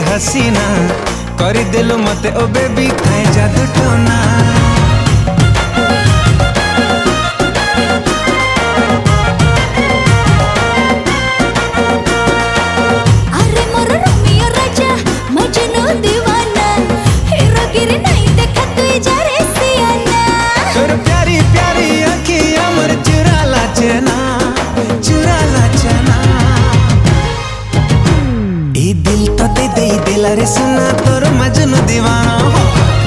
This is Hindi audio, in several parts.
हसीना कर दिल मते ओ बेबी खाए जादू टोना। दिल तो दे दिला रे सुना तोर मजनू दीवाना हो।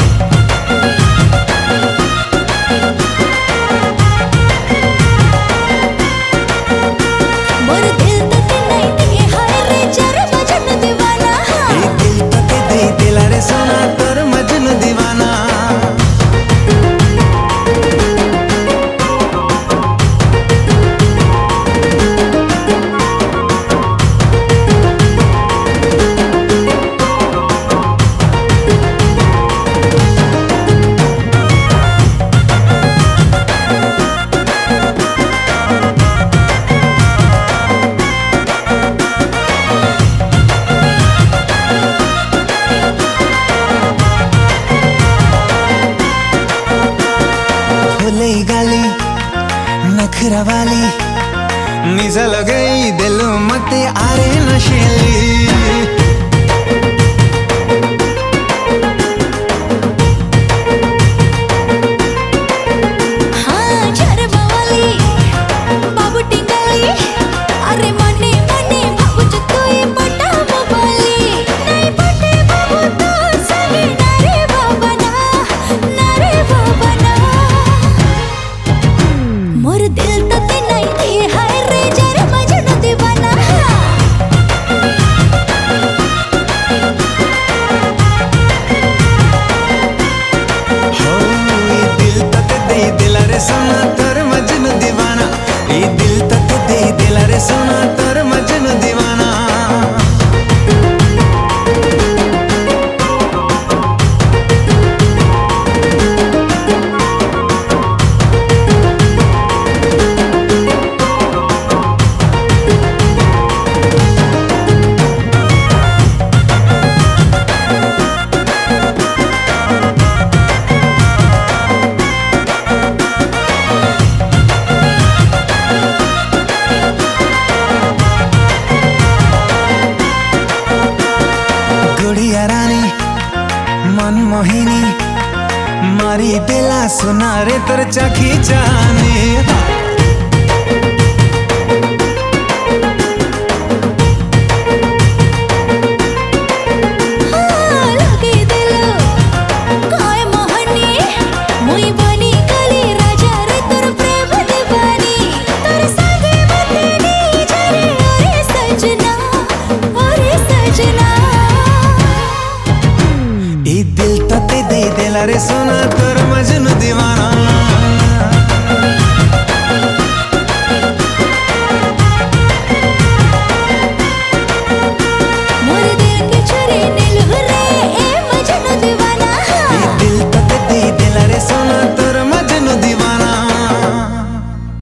मोर दिल तो ते नहीं दिए हाय रे जरा मजनू दीवाना। दिल तो दे दिला रे सुना तोर मजनू दीवाना। गाली नखरा वाली मिसा लगई दिल मते आरे नशेली। मोर दिल तो ते नहीं दिए हाय रे जरा मजनू दीवाना। हो ये दिल तो दे दिला रे सुना तोर मजनू दीवाना। ये दिल तो दे दिला रे सुना तोर मजनू दीवाना। गुड़िया रानी मनमोहिनी मारी दिला सुना रे तोर चाखी जाने।